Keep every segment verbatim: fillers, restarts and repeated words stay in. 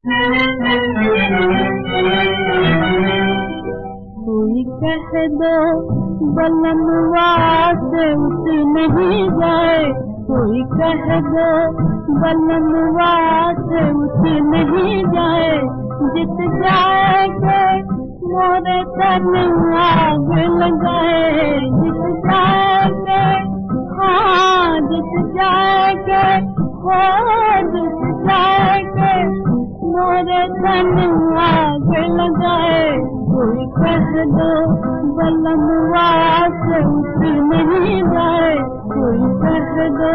कोई कह दो बलनवा से उठ नहीं जाए, कोई कह दो बलनवा से उठ नहीं जाए, जित जाए के मोरे तन आग लगाए, जित जाए के हाँ जित जाए के हो जित जाए के मोरे तन आग लगाए, कोई कह दो बलनवा से उठ नहीं जाए, कोई कह दो।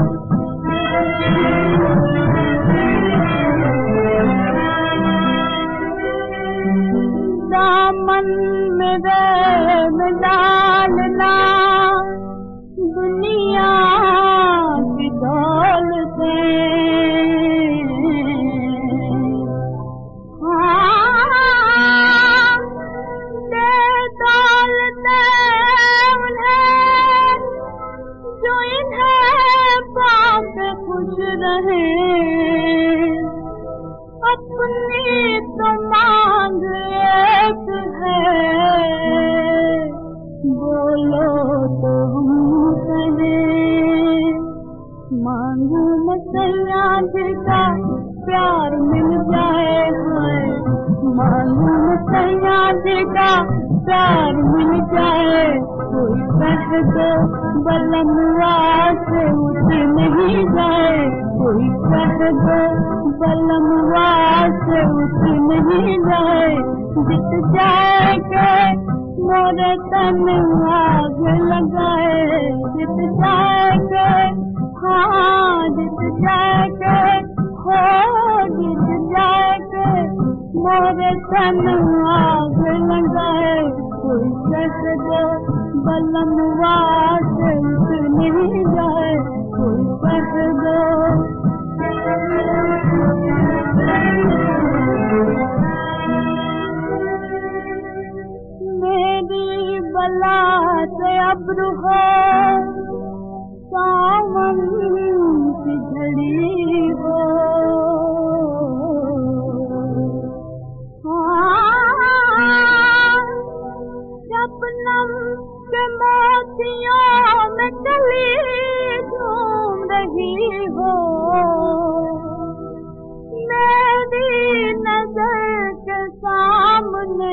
दामन में रेत डालना दुनिया की दौलत खुश रहे, अपनी तो मांग एक है, बोलो तो हम कहें, मांगू मैं सयाज का प्यार मिल जाए है, मांगू मैं सयाज का प्यार मिल जाए, कोई कह दो बलनवा से उठ नहीं जाए, कोई कह दो बलनवा से उठ नहीं जाए, जित जाए के मोरे तन आग लगाए, जित जाए के हाँ जित जाए के हो जित जाए के मोरे तन आग लगाए, कोई कह दो बलनवा से उठ नहीं जाए, कोई कह दो। मेरी बला से अब्र हो सावन की झड़ी हो, शबनम के मोतियों में कली झूम रही हो, मेरी नजर के सामने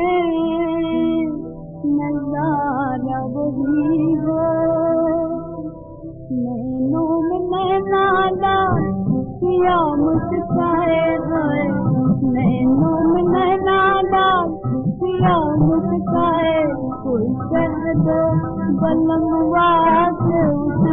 नजारा वही हो, नैनों में नैना डाल किया मुस्काए है, नैनों में नैना डाल किया मुस्काए, कोई कह दो बलनवा से उठ